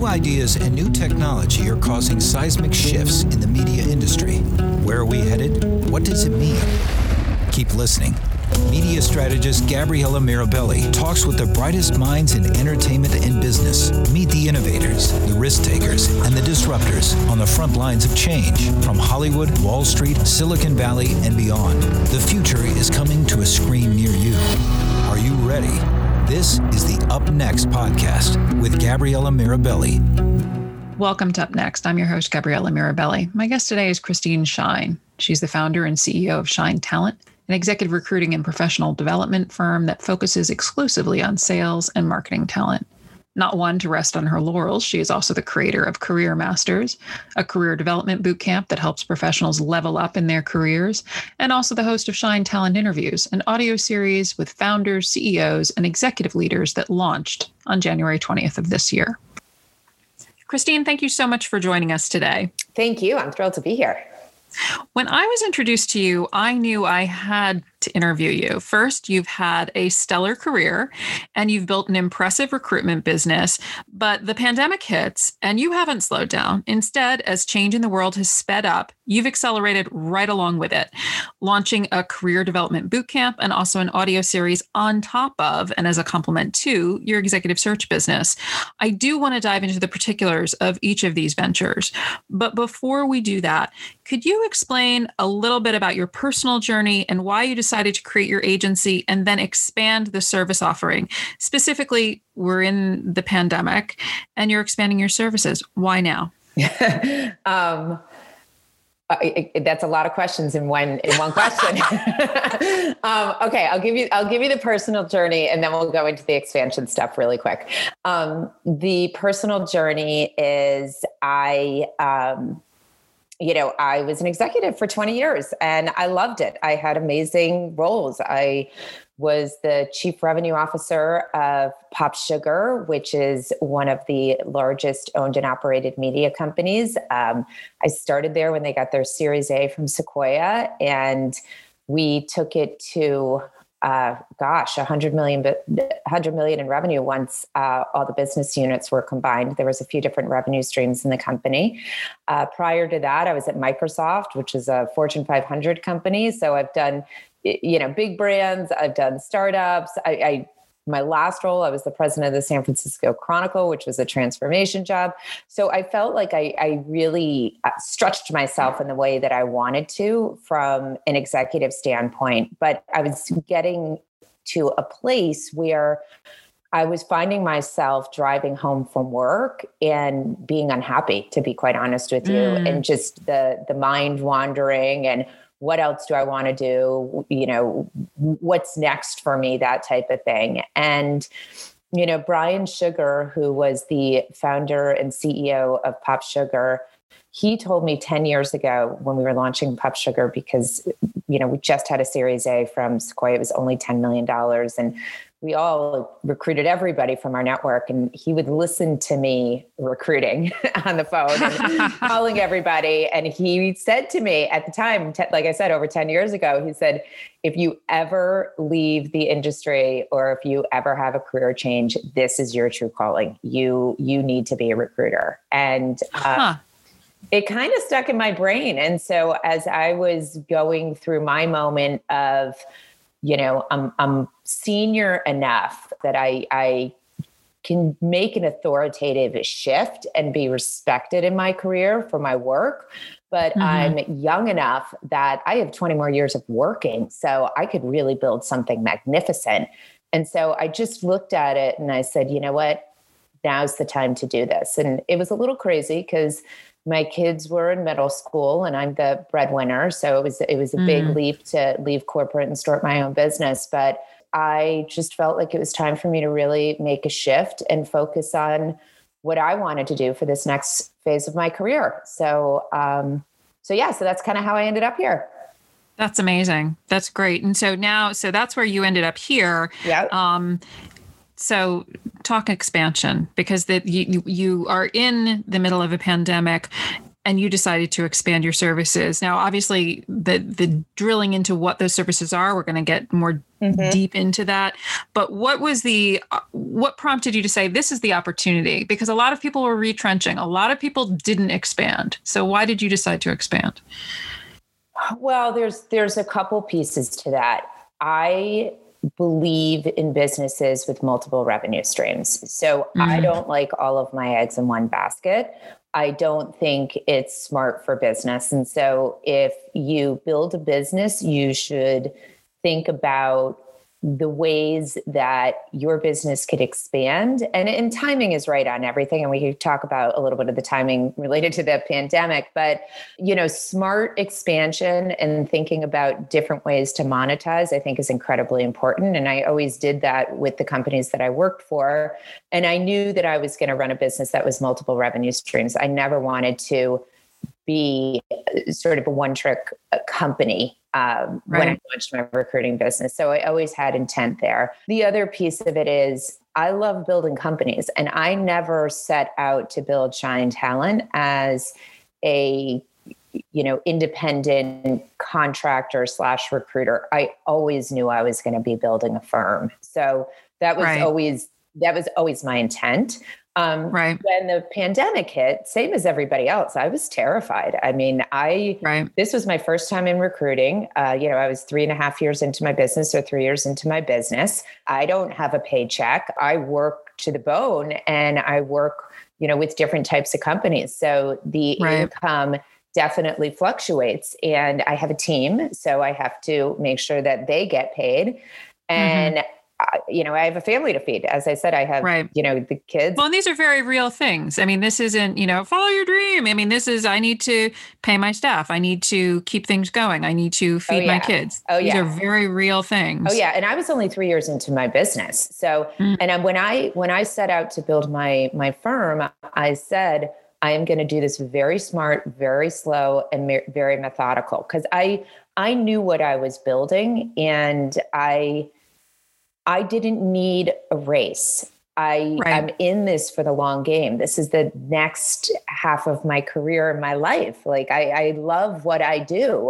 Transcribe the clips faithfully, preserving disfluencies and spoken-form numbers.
New ideas and new technology are causing seismic shifts in the media industry. Where are we headed? What does it mean? Keep listening. Media strategist Gabriella Mirabelli talks with the brightest minds in entertainment and business. Meet the innovators, the risk takers, and the disruptors on the front lines of change from Hollywood, Wall Street, Silicon Valley, and beyond. The future is coming to a screen near you. Are you ready? This is the Up Next podcast with Gabriella Mirabelli. Welcome to Up Next. I'm your host, Gabriella Mirabelli. My guest today is Christine Shine. She's the founder and C E O of Shine Talent, an executive recruiting and professional development firm that focuses exclusively on sales and marketing talent. Not one to rest on her laurels, she is also the creator of Career Masters, a career development bootcamp that helps professionals level up in their careers, and also the host of Shine Talent Interviews, an audio series with founders, C E Os, and executive leaders that launched on January twentieth of this year. Christine, thank you so much for joining us today. Thank you. I'm thrilled to be here. When I was introduced to you, I knew I had to interview you. First, you've had a stellar career and you've built an impressive recruitment business, but the pandemic hits and you haven't slowed down. Instead, as change in the world has sped up, you've accelerated right along with it, launching a career development bootcamp and also an audio series on top of, and as a complement to, your executive search business. I do want to dive into the particulars of each of these ventures. But before we do that, could you explain a little bit about your personal journey and why you decided to create your agency and then expand the service offering? Specifically, we're in the pandemic and you're expanding your services. Why now? um, I, I, that's a lot of questions in one in one question. um, okay, I'll give you I'll give you the personal journey, and then we'll go into the expansion stuff really quick. Um, the personal journey is I. Um, You know, I was an executive for twenty years and I loved it. I had amazing roles. I was the chief revenue officer of Pop Sugar, which is one of the largest owned and operated media companies. Um, I started there when they got their Series A from Sequoia, and we took it to Uh, gosh, one hundred million, one hundred million in revenue once uh, all the business units were combined. There was a few different revenue streams in the company. Uh, prior to that, I was at Microsoft, which is a Fortune five hundred company. So I've done, you know, big brands. I've done startups. I, I my last role, I was the president of the San Francisco Chronicle, which was a transformation job. So I felt like I, I really stretched myself in the way that I wanted to from an executive standpoint. But I was getting to a place where I was finding myself driving home from work and being unhappy, to be quite honest with you, mm. and just the the mind wandering and what else do I want to do? You know, what's next for me, that type of thing. And, you know, Brian Sugar, who was the founder and C E O of Pop Sugar, he told me ten years ago when we were launching Pop Sugar, because, you know, we just had a Series A from Sequoia. It was only ten million dollars. And we all recruited everybody from our network, and he would listen to me recruiting on the phone and calling everybody. And he said to me at the time, te- like I said, over ten years ago, he said, if you ever leave the industry or if you ever have a career change, this is your true calling. You, you need to be a recruiter. And, uh, huh. It kind of stuck in my brain. And so as I was going through my moment of, you know, I'm, I'm senior enough that I, I can make an authoritative shift and be respected in my career for my work. But mm-hmm. I'm young enough that I have twenty more years of working, so I could really build something magnificent. And so I just looked at it and I said, you know what, now's the time to do this. And it was a little crazy because my kids were in middle school and I'm the breadwinner. So it was, it was a mm. big leap to leave corporate and start my own business. But I just felt like it was time for me to really make a shift and focus on what I wanted to do for this next phase of my career. So, um, so yeah, so that's kind of how I ended up here. That's amazing. That's great. And so now, so that's where you ended up here. Yeah. Um, So talk expansion, because that you, you are in the middle of a pandemic. and you decided to expand your services. Now, obviously, the the drilling into what those services are, we're going to get more mm-hmm. deep into that. But what was the uh, what prompted you to say this is the opportunity? Because a lot of people were retrenching. A lot of people didn't expand. So why did you decide to expand? Well, there's there's a couple pieces to that. I believe in businesses with multiple revenue streams. So mm-hmm. I don't like all of my eggs in one basket. I don't think it's smart for business. And so if you build a business, you should think about the ways that your business could expand. And, and timing is right on everything. And we could talk about a little bit of the timing related to the pandemic, but, you know, smart expansion and thinking about different ways to monetize, I think is incredibly important. And I always did that with the companies that I worked for. And I knew that I was going to run a business that was multiple revenue streams. I never wanted to be sort of a one-trick company um, right. when I launched my recruiting business. So I always had intent there. The other piece of it is I love building companies, and I never set out to build Shine Talent as a, you know, independent contractor slash recruiter. I always knew I was going to be building a firm. So that was right. always, that was always my intent. Um, right. When the pandemic hit, same as everybody else, I was terrified. I mean, I, right. this was my first time in recruiting. Uh, you know, I was three and a half years into my business or three years into my business. I don't have a paycheck. I work to the bone, and I work, you know, with different types of companies. So the right. income definitely fluctuates, and I have a team. So I have to make sure that they get paid. And mm-hmm. you know, I have a family to feed. As I said, I have, right. you know, the kids. Well, and these are very real things. I mean, this isn't, you know, follow your dream. I mean, this is, I need to pay my staff. I need to keep things going. I need to feed oh, yeah. my kids. Oh, these yeah. are very real things. Oh, yeah. And I was only three years into my business. So, mm. and when I, when I set out to build my, my firm, I said, I am going to do this very smart, very slow, and me- very methodical. Cause I, I knew what I was building, and I, I didn't need a race. I, right. I'm in this for the long game. This is the next half of my career and my life. Like I, I love what I do,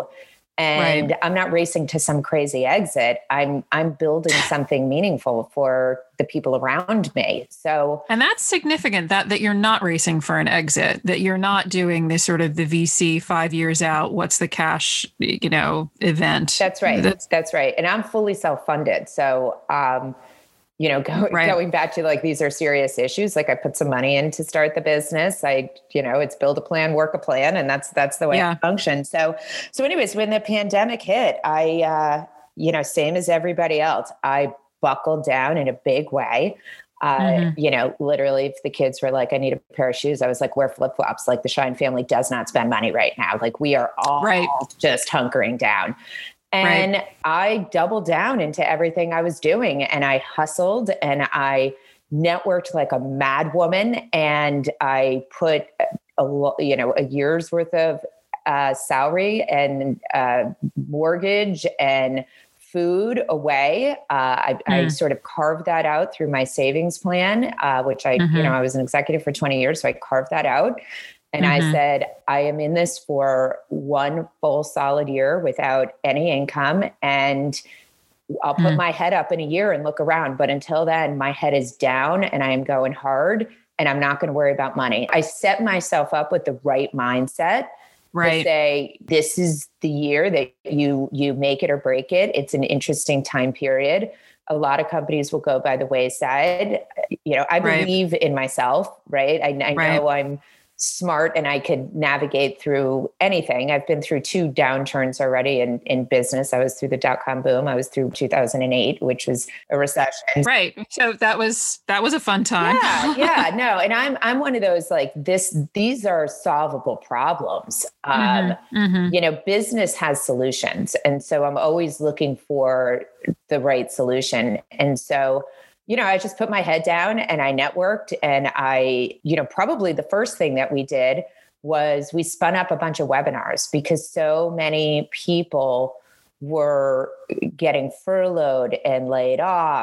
and right. I'm not racing to some crazy exit. I'm, I'm building something meaningful for the people around me. So, and that's significant that, that you're not racing for an exit, that you're not doing this sort of the V C five years out, what's the cash, you know, event. That's right. That's, that's right. And I'm fully self-funded. So, um, you know, go, right. going back to like, these are serious issues. Like I put some money in to start the business. I, you know, it's build a plan, work a plan. And that's, that's the way yeah. it functions. So, so anyways, when the pandemic hit, I, uh, you know, same as everybody else, I buckled down in a big way. Uh, mm-hmm. You know, literally if the kids were like, I need a pair of shoes, I was like, wear flip-flops. Like the Shine family does not spend money right now. Like we are all right. just hunkering down. And right. I doubled down into everything I was doing, and I hustled and I networked like a mad woman. And I put a, you know, a year's worth of uh, salary and uh, mortgage and food away. Uh, I, mm. I sort of carved that out through my savings plan, uh, which I, mm-hmm. you know, I was an executive for twenty years. So I carved that out. And mm-hmm. I said, I am in this for one full solid year without any income. And I'll put mm. my head up in a year and look around. But until then, my head is down and I am going hard, and I'm not going to worry about money. I set myself up with the right mindset. Right. To say, this is the year that you, you make it or break it. It's an interesting time period. A lot of companies will go by the wayside. You know, I believe right. in myself, right? I, I right. know I'm smart and I could navigate through anything. I've been through two downturns already in, in business. I was through the dot-com boom. I was through two thousand eight, which was a recession. Right. So that was, that was a fun time. Yeah. Yeah. No. And I'm, I'm one of those, like this, these are solvable problems. Um, mm-hmm. Mm-hmm. You know, business has solutions. And so I'm always looking for the right solution. And so you know, I just put my head down and I networked, and I, you know, probably the first thing that we did was we spun up a bunch of webinars because so many people were getting furloughed and laid off.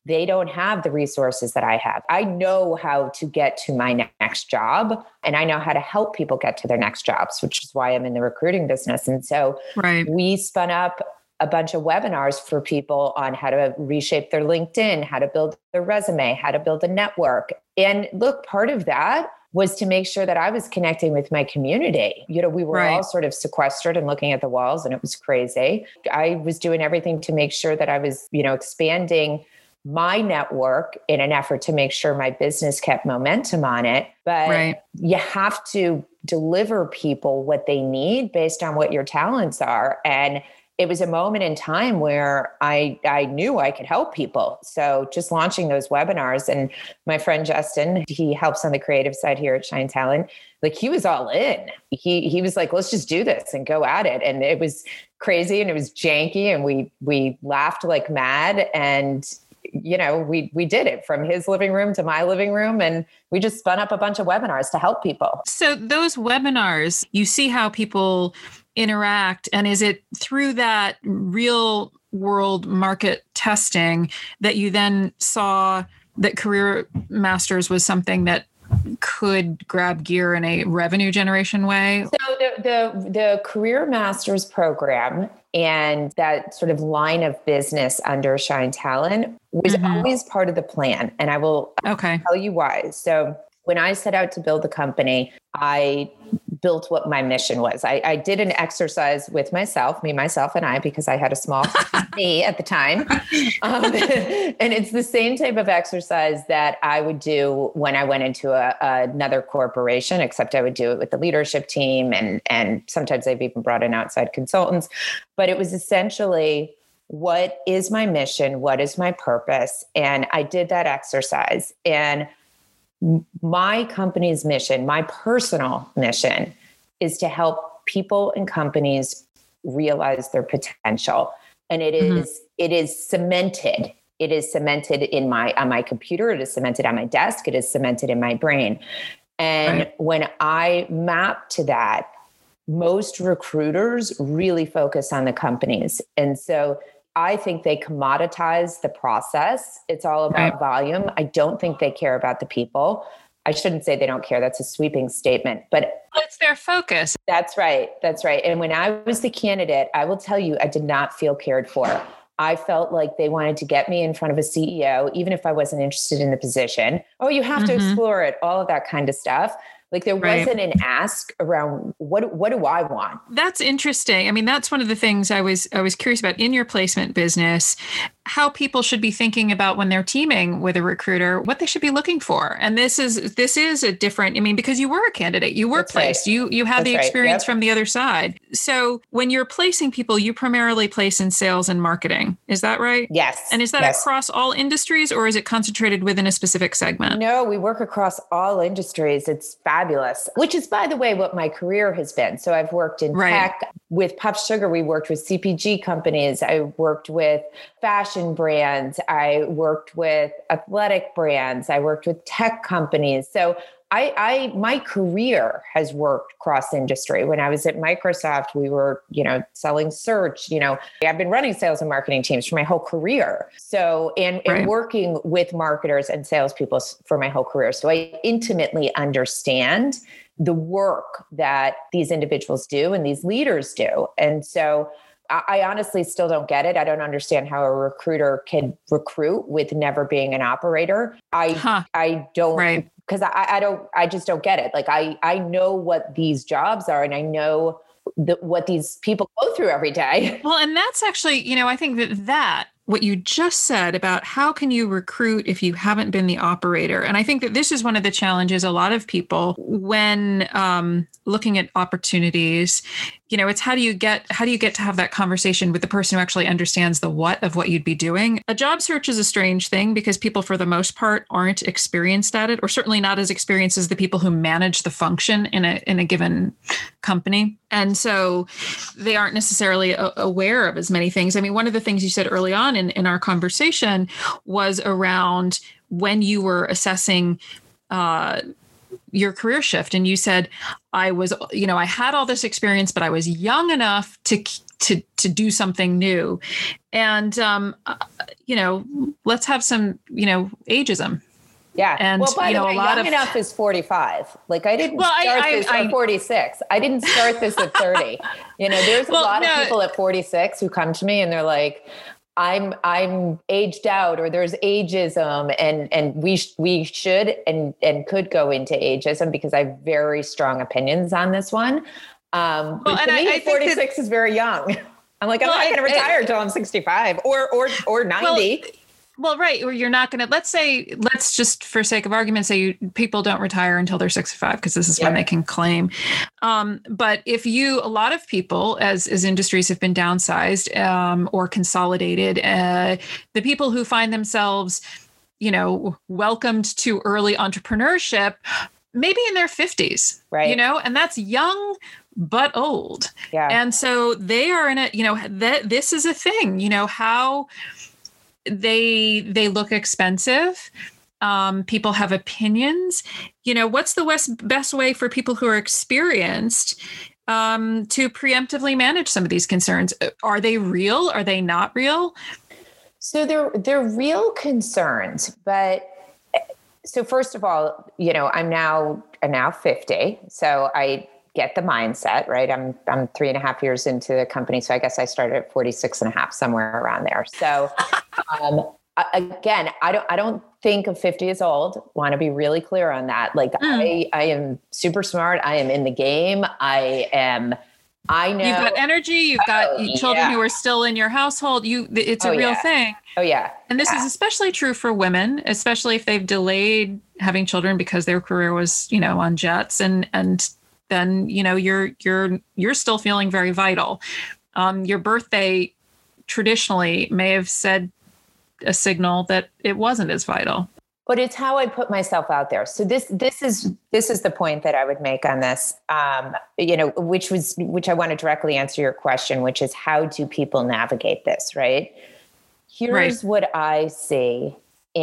they don't have the resources that I have. I know how to get to my next job, and I know how to help people get to their next jobs, which is why I'm in the recruiting business. And so right. we spun up a bunch of webinars for people on how to reshape their LinkedIn, how to build their resume, how to build a network. And look, part of that was to make sure that I was connecting with my community. You know, we were right. all sort of sequestered and looking at the walls, and it was crazy. I was doing everything to make sure that I was, you know, expanding my network in an effort to make sure my business kept momentum on it. But right. you have to deliver people what they need based on what your talents are. And it was a moment in time where I, I knew I could help people. So just launching those webinars, and my friend Justin, he helps on the creative side here at Shine Talent. Like, he was all in. He, he was like, let's just do this and go at it. And it was crazy and it was janky, and we, we laughed like mad. And you know, we, we did it from his living room to my living room, and we just spun up a bunch of webinars to help people. So those webinars, you see how people interact, and is it through that real world market testing that you then saw that Career Masters was something that could grab gear in a revenue generation way? So the, the, the Career Masters program and that sort of line of business under Shine Talent was mm-hmm. always part of the plan. And I will okay. tell you why. So when I set out to build the company, I built what my mission was. I, I did an exercise with myself, me, myself, and I, because I had a small me at the time. Um, and it's the same type of exercise that I would do when I went into a, another corporation, except I would do it with the leadership team. And, and sometimes I've even brought in outside consultants. But it was essentially, what is my mission? What is my purpose? And I did that exercise. And my company's mission, my personal mission, is to help people and companies realize their potential. And it mm-hmm. is it is cemented. It is cemented in my on my computer. It is cemented on my desk. It is cemented in my brain. And right. when I map to that, most recruiters really focus on the companies. And so I think they commoditize the process. It's all about right. volume. I don't think they care about the people. I shouldn't say they don't care. That's a sweeping statement, but it's their focus. That's right. That's right. And when I was the candidate, I will tell you, I did not feel cared for. I felt like they wanted to get me in front of a C E O, even if I wasn't interested in the position. Oh, you have mm-hmm. to explore it, all of that kind of stuff. Like, there right. wasn't an ask around what what do I want? That's interesting. I mean, that's one of the things I was I was curious about in your placement business, how people should be thinking about when they're teaming with a recruiter, what they should be looking for. And this is this is a different, I mean, because you were a candidate, you were that's placed, right. you you had that's the experience right. yep. from the other side. So when you're placing people, you primarily place in sales and marketing. Is that right? Yes. And is that yes. across all industries, or is it concentrated within a specific segment? No, we work across all industries. It's fabulous, which is, by the way, what my career has been. So I've worked in right. tech. With Puff Sugar, we worked with C P G companies. I worked with fashion brands. I worked with athletic brands. I worked with tech companies. So I, I, my career has worked cross industry. When I was at Microsoft, we were, you know, selling search. You know, I've been running sales and marketing teams for my whole career. So, and, right. and working with marketers and salespeople for my whole career. So I intimately understand the work that these individuals do and these leaders do. And so I, I honestly still don't get it. I don't understand how a recruiter can recruit with never being an operator. I, huh. I don't, right. Because I, I don't, I just don't get it. Like, I, I know what these jobs are, and I know the, what these people go through every day. Well, and that's actually, you know, I think that that what you just said about how can you recruit if you haven't been the operator. And I think that this is one of the challenges a lot of people when um, looking at opportunities, you know, it's how do you get, how do you get to have that conversation with the person who actually understands the what of what you'd be doing? A job search is a strange thing because people, for the most part, aren't experienced at it, or certainly not as experienced as the people who manage the function in a, in a given company. And so they aren't necessarily a- aware of as many things. I mean, one of the things you said early on in, in our conversation was around when you were assessing uh, your career shift. And you said, I was, you know, I had all this experience, but I was young enough to to to do something new. And um, uh, you know, let's have some, you know, ageism. Yeah. And well, by you the know, way, a lot young of enough is forty-five. Like I didn't well, start I, I, this I, at forty-six. I didn't start this at thirty. You know, there's a well, lot no, of people at forty-six who come to me and they're like, I'm, I'm aged out, or there's ageism, and, and we, sh- we should, and, and could go into ageism because I have very strong opinions on this one. Um, but well, to and me, I, I forty-six that, is very young. I'm like, I'm well, not going to I, retire I, until I'm sixty-five or, or, or ninety. Well, Well, right. Or you're not going to, let's say, let's just for sake of argument, say you, people don't retire until they're sixty-five because this is Yeah. when they can claim. Um, but if you, a lot of people, as, as industries have been downsized um, or consolidated, uh, the people who find themselves, you know, welcomed to early entrepreneurship, maybe in their fifties, Right. you know, and that's young but old. Yeah. And so they are in a, you know, that this is a thing, you know, how they they look expensive. Um, people have opinions. You know, what's the best best way for people who are experienced um, to preemptively manage some of these concerns? Are they real? Are they not real? So they're they're real concerns, but so first of all, you know, I'm now I'm now fifty, so I get the mindset, right? I'm I'm three and a half years into the company, so I guess I started at forty-six and a half, somewhere around there. So um, again, I don't I don't think of fifty as old. Want to be really clear on that. Like mm. I I am super smart. I am in the game. I am. I know you've got energy. You've got oh, children yeah. who are still in your household. You, it's a oh, real yeah. thing. Oh yeah. And this yeah. is especially true for women, especially if they've delayed having children because their career was, you know, on jets, and and then you know you're you're you're still feeling very vital. Um, your birthday traditionally may have said a signal that it wasn't as vital. But it's how I put myself out there. So this this is this is the point that I would make on this, um, you know, which was which I want to directly answer your question, which is how do people navigate this, right? Here's right. what I see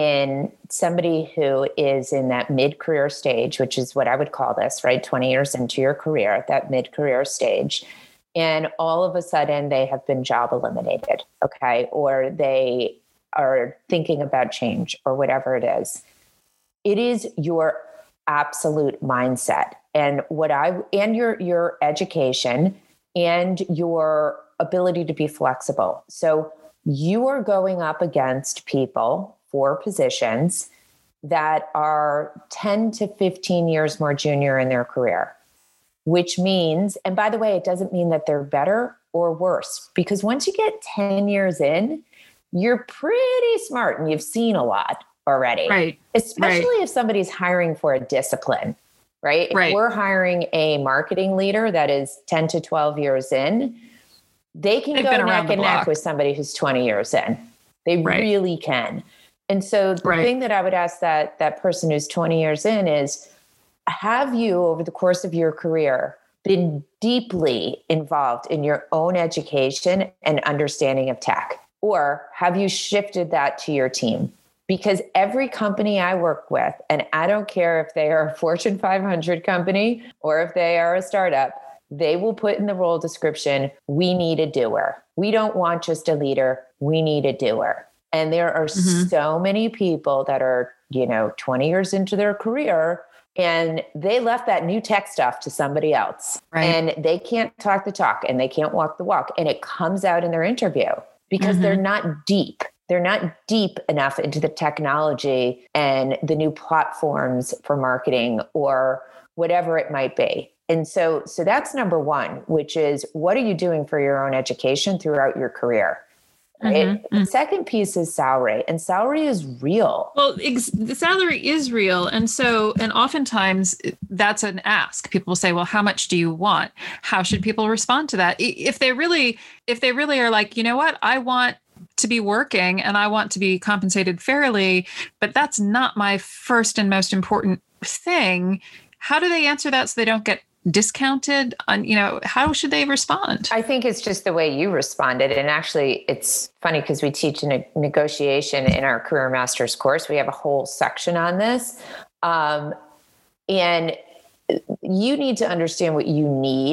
in somebody who is in that mid-career stage, which is what I would call this, right? twenty years into your career, that mid-career stage. And all of a sudden they have been job eliminated, okay? Or they are thinking about change or whatever it is. It is your absolute mindset and what I, and your, your education and your ability to be flexible. So you are going up against people for positions that are ten to fifteen years more junior in their career, which means, and by the way, it doesn't mean that they're better or worse, because once you get ten years in, you're pretty smart and you've seen a lot already, right? Especially right. if somebody's hiring for a discipline, right? If right. we're hiring a marketing leader that is ten to twelve years in, they can They've go neck and neck with somebody who's twenty years in. They right. really can. And so the right. thing that I would ask that that person who's twenty years in is, have you over the course of your career been deeply involved in your own education and understanding of tech? Or have you shifted that to your team? Because every company I work with, and I don't care if they are a Fortune five hundred company or if they are a startup, they will put in the role description, we need a doer. We don't want just a leader. We need a doer. And there are mm-hmm. so many people that are, you know, twenty years into their career and they left that new tech stuff to somebody else. Right. And they can't talk the talk and they can't walk the walk. And it comes out in their interview. Because mm-hmm. they're not deep. They're not deep enough into the technology and the new platforms for marketing or whatever it might be. And so, so that's number one, which is what are you doing for your own education throughout your career? Right? Mm-hmm. The second piece is salary, and salary is real. Well, ex- the salary is real. And so, and oftentimes that's an ask. People will say, well, how much do you want? How should people respond to that? If they really, if they really are like, you know what, I want to be working and I want to be compensated fairly, but that's not my first and most important thing. How do they answer that so they don't get discounted on, you know, how should they respond? I think it's just the way you responded. And actually it's funny because we teach a negotiation in our Career Masters course. We have a whole section on this. Um, and you need to understand what you need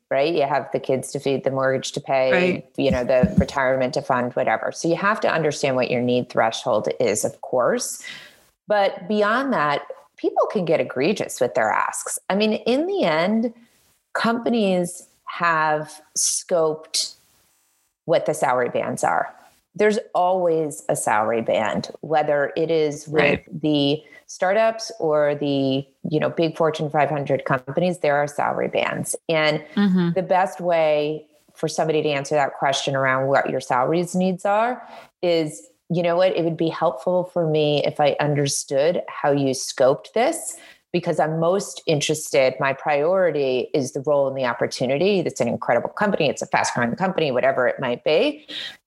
right? You have the kids to feed, the mortgage to pay, right. you know, the retirement to fund, whatever. So you have to understand what your need threshold is, of course. But beyond that, people can get egregious with their asks. I mean, in the end, companies have scoped what the salary bands are. There's always a salary band, whether it is with right. the startups or the, you know, big Fortune five hundred companies, there are salary bands. And mm-hmm. the best way for somebody to answer that question around what your salaries needs are is, you know what, it would be helpful for me if I understood how you scoped this, because I'm most interested, my priority is the role and the opportunity. It's an incredible company. It's a fast growing company, whatever it might be.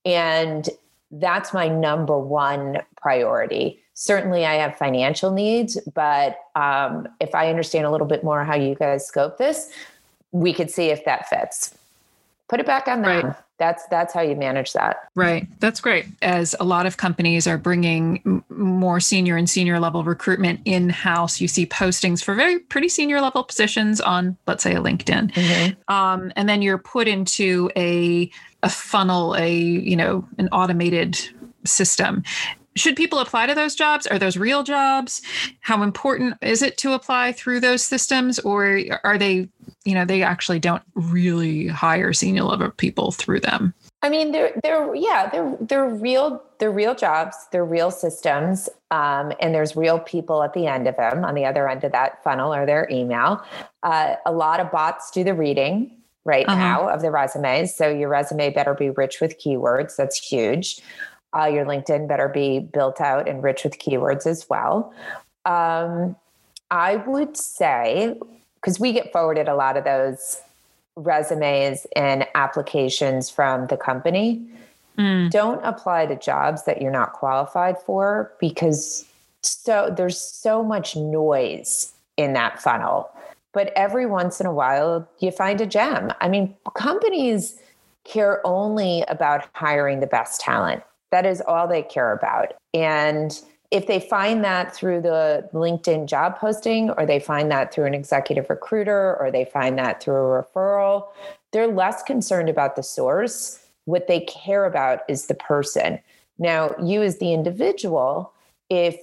And that's my number one priority. Certainly I have financial needs, but um, if I understand a little bit more how you guys scope this, we could see if that fits. Put it back on them. Right. That's that's how you manage that. Right. That's great. As a lot of companies are bringing m- more senior and senior level recruitment in-house, you see postings for very pretty senior level positions on, let's say, a LinkedIn. Mm-hmm. Um, and then you're put into a a funnel, a, you know, an automated system. Should people apply to those jobs? Are those real jobs? How important is it to apply through those systems? Or are they, you know, they actually don't really hire senior level people through them? I mean, they're, they're, yeah, they're, they're real, they're real jobs, they're real systems. Um, and there's real people at the end of them, on the other end of that funnel or their email. Uh, a lot of bots do the reading right uh-huh. now of the resumes. So your resume better be rich with keywords. That's huge. Uh, your LinkedIn better be built out and rich with keywords as well. Um, I would say, because we get forwarded a lot of those resumes and applications from the company, mm. don't apply to jobs that you're not qualified for, because so there's so much noise in that funnel. But every once in a while, you find a gem. I mean, companies care only about hiring the best talent. That is all they care about. And if they find that through the LinkedIn job posting, or they find that through an executive recruiter, or they find that through a referral, they're less concerned about the source. What they care about is the person. Now, you as the individual, if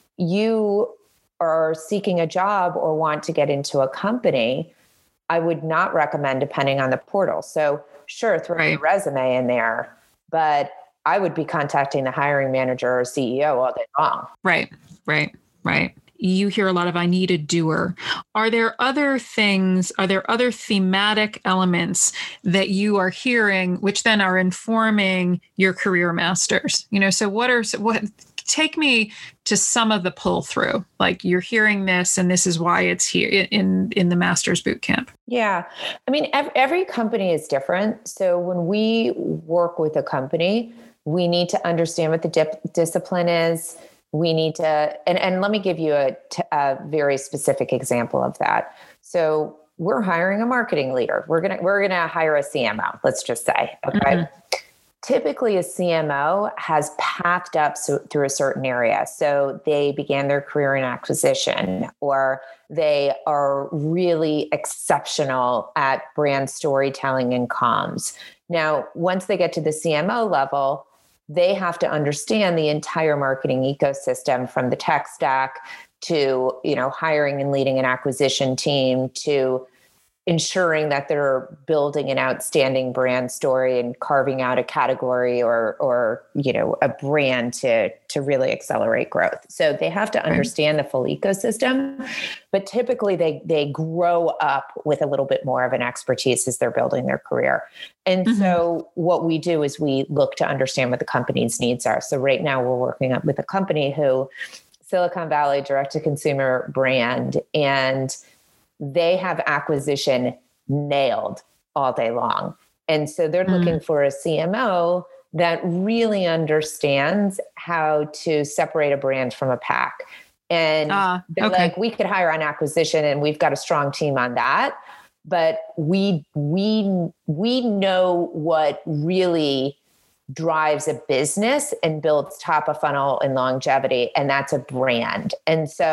you are seeking a job or want to get into a company, I would not recommend depending on the portal. So sure, throw right. your resume in there, but I would be contacting the hiring manager or C E O all day long. Right, right, right. You hear a lot of, I need a doer. Are there other things, are there other thematic elements that you are hearing, which then are informing your career masters? You know, so what are, what, take me to some of the pull through, like you're hearing this and this is why it's here in, in the master's boot camp. Yeah. I mean, every, every company is different. So when we work with a company, we need to understand what the dip, discipline is. We need to, and, and let me give you a, a very specific example of that. So we're hiring a marketing leader. We're going to, we're going to hire a C M O, let's just say, okay. Mm-hmm. Typically a C M O has pathed up so, through a certain area. So they began their career in acquisition, or they are really exceptional at brand storytelling and comms. Now, once they get to the C M O level, they have to understand the entire marketing ecosystem, from the tech stack to, you know, hiring and leading an acquisition team, to ensuring that they're building an outstanding brand story and carving out a category or, or, you know, a brand to, to really accelerate growth. So they have to understand the full ecosystem, but typically they, they grow up with a little bit more of an expertise as they're building their career. And mm-hmm. so what we do is we look to understand what the company's needs are. So right now we're working with a company who, Silicon Valley direct to consumer brand, and they have acquisition nailed all day long. And so they're mm. looking for a C M O that really understands how to separate a brand from a pack. And uh, they're okay. like, we could hire on acquisition and we've got a strong team on that. But we, we, we know what really drives a business and builds top of funnel and longevity. And that's a brand. And so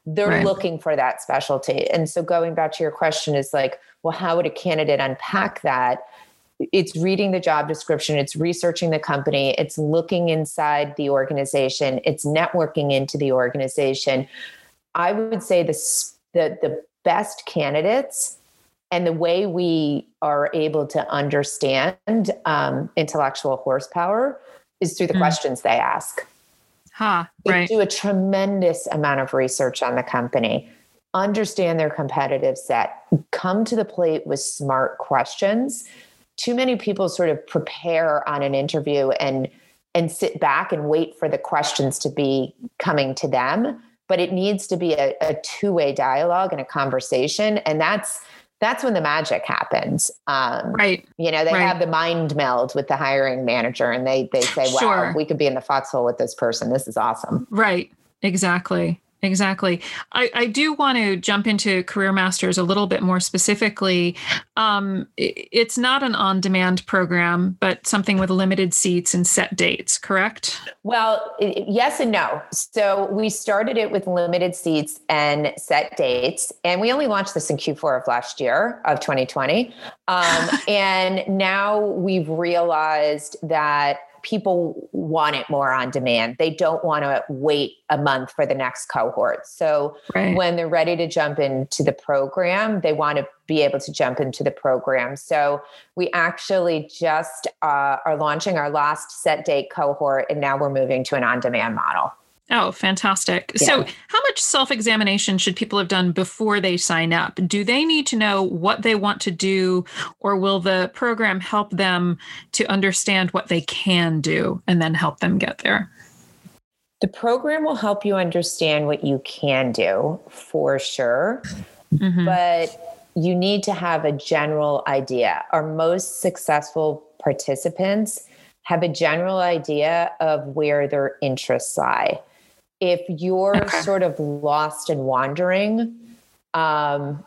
they're Right. looking for that specialty. And so going back to your question is like, well, how would a candidate unpack that? It's reading the job description, it's researching the company, it's looking inside the organization, it's networking into the organization. I would say this, the, the best candidates and the way we are able to understand um, intellectual horsepower is through the mm. questions they ask. Ha, They right. do a tremendous amount of research on the company, understand their competitive set, come to the plate with smart questions. Too many people sort of prepare on an interview and and sit back and wait for the questions to be coming to them. But it needs to be a, a two-way dialogue and a conversation. And that's that's when the magic happens. Um, right. You know, they right. have the mind meld with the hiring manager and they they say, wow, sure. we could be in the foxhole with this person. This is awesome. Right. Exactly. Exactly. I, I do want to jump into Career Masters a little bit more specifically. Um, it, it's not an on-demand program, but something with limited seats and set dates, correct? Well, yes and no. So we started it with limited seats and set dates, and we only launched this in Q four of last year of twenty twenty. Um, and now we've realized that people want it more on demand. They don't want to wait a month for the next cohort. So right. when they're ready to jump into the program, they want to be able to jump into the program. So we actually just uh, are launching our last set date cohort, and now we're moving to an on-demand model. Oh, fantastic. Yeah. So how much self-examination should people have done before they sign up? Do they need to know what they want to do, or will the program help them to understand what they can do and then help them get there? The program will help you understand what you can do for sure, mm-hmm. but you need to have a general idea. Our most successful participants have a general idea of where their interests lie. If you're okay. sort of lost and wandering, um,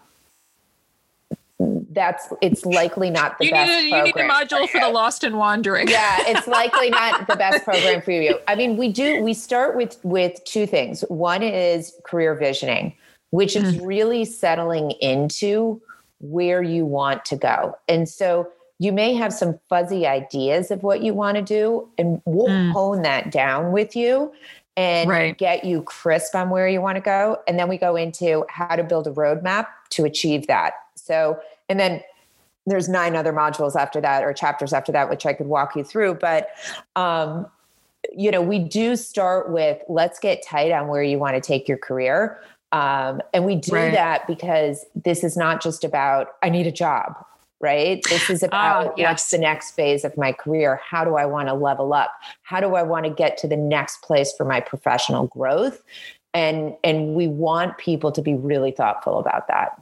that's it's likely not the you best need a, program. You need a module for, for the lost and wandering. Yeah, it's likely not the best program for you. I mean, we do we start with with two things. One is career visioning, which is mm. really settling into where you want to go. And so you may have some fuzzy ideas of what you want to do, and we'll mm. hone that down with you and right. get you crisp on where you want to go. And then we go into how to build a roadmap to achieve that. So, and then there's nine other modules after that, or chapters after that, which I could walk you through. But, um, you know, we do start with, let's get tight on where you want to take your career. Um, and we do right. that because this is not just about, I need a job. Right? This is about uh, yes. what's the next phase of my career? How do I want to level up? How do I want to get to the next place for my professional growth? And, and we want people to be really thoughtful about that.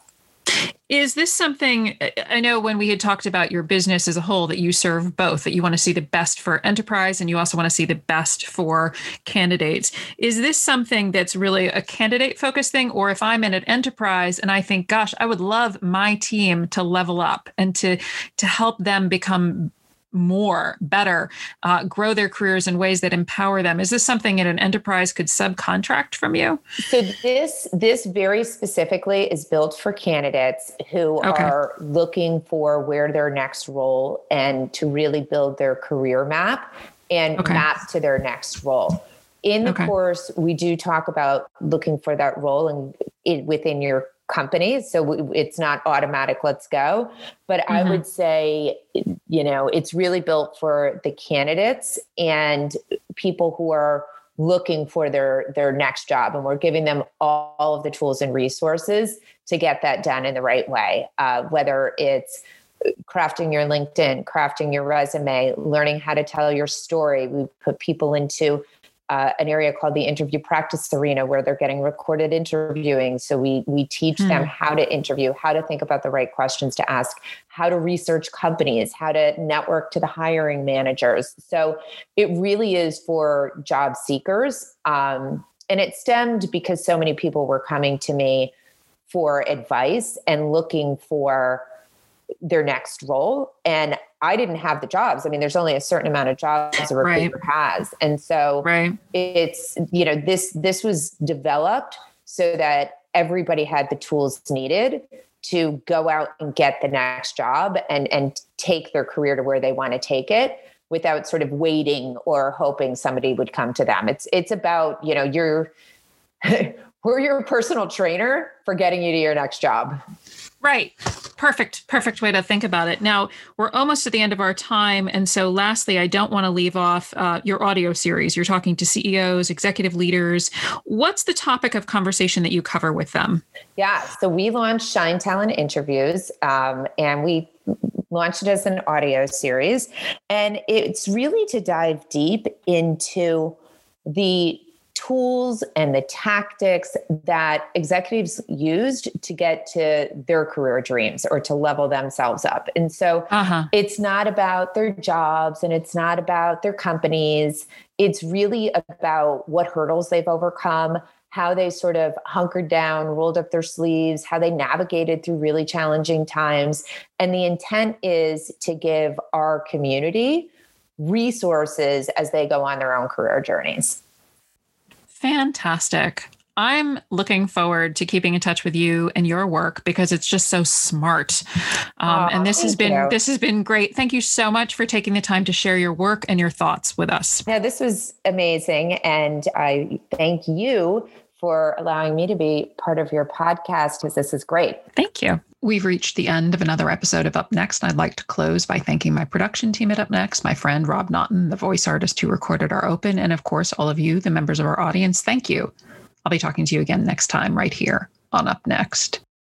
Is this something, I know when we had talked about your business as a whole, that you serve both, that you want to see the best for enterprise and you also want to see the best for candidates. Is this something that's really a candidate focused thing? Or if I'm in an enterprise and I think, gosh, I would love my team to level up and to, to help them become more, better, uh, grow their careers in ways that empower them. Is this something that an enterprise could subcontract from you? So this, this very specifically is built for candidates who okay. are looking for where their next role and to really build their career map and okay. map to their next role. In the okay. course, we do talk about looking for that role and it, within your company. So it's not automatic, let's go. But mm-hmm. I would say, you know, it's really built for the candidates and people who are looking for their, their next job. And we're giving them all, all of the tools and resources to get that done in the right way. Uh, whether it's crafting your LinkedIn, crafting your resume, learning how to tell your story. We put people into Uh, an area called the interview practice arena where they're getting recorded interviewing. So we we teach hmm. them how to interview, how to think about the right questions to ask, how to research companies, how to network to the hiring managers. So it really is for job seekers. Um, and it stemmed because so many people were coming to me for advice and looking for their next role. And I didn't have the jobs. I mean, there's only a certain amount of jobs a recruiter right. has. And so right. it's, you know, this, this was developed so that everybody had the tools needed to go out and get the next job and, and take their career to where they want to take it without sort of waiting or hoping somebody would come to them. It's, it's about, you know, you're, we're your personal trainer for getting you to your next job. Right. Perfect. Perfect way to think about it. Now, we're almost at the end of our time. And so lastly, I don't want to leave off uh, your audio series. You're talking to C E Os, executive leaders. What's the topic of conversation that you cover with them? Yeah. So we launched Shine Talent Interviews, um, and we launched it as an audio series. And it's really to dive deep into the tools and the tactics that executives used to get to their career dreams or to level themselves up. And so uh-huh. it's not about their jobs and it's not about their companies. It's really about what hurdles they've overcome, how they sort of hunkered down, rolled up their sleeves, how they navigated through really challenging times. And the intent is to give our community resources as they go on their own career journeys. Fantastic. I'm looking forward to keeping in touch with you and your work because it's just so smart. Um, oh, and this has been you. this has been great. Thank you so much for taking the time to share your work and your thoughts with us. Yeah, this was amazing. And I thank you for allowing me to be part of your podcast because this is great. Thank you. We've reached the end of another episode of Up Next. I'd like to close by thanking my production team at Up Next, my friend Rob Naughton, the voice artist who recorded our open, and of course, all of you, the members of our audience. Thank you. I'll be talking to you again next time right here on Up Next.